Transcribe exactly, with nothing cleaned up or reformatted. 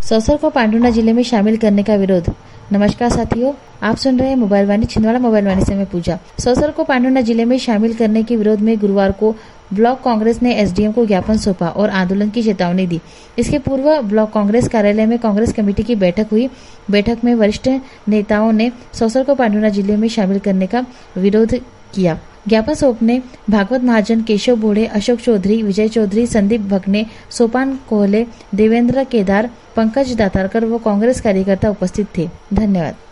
सौसर को पांडुना जिले में शामिल करने का विरोध। नमस्कार साथियों, आप सुन रहे हैं मोबाइल वाणी, छिंदवाड़ा मोबाइल वाणी से मैं पूजा। सौसर को पांडुना जिले में शामिल करने के विरोध में गुरुवार को ब्लॉक कांग्रेस ने एसडीएम को ज्ञापन सौंपा और आंदोलन की चेतावनी दी। इसके पूर्व ब्लॉक कांग्रेस कार्यालय में कांग्रेस कमेटी की बैठक हुई। बैठक में वरिष्ठ नेताओं ने सौसर को पांडुना जिले में शामिल करने का विरोध किया। ज्ञापन सौंपने भागवत महाजन, केशव बोड़े, अशोक चौधरी, विजय चौधरी, संदीप भगने, सोपान कोहले, देवेंद्र केदार, पंकज दातारकर व कांग्रेस कार्यकर्ता उपस्थित थे। धन्यवाद।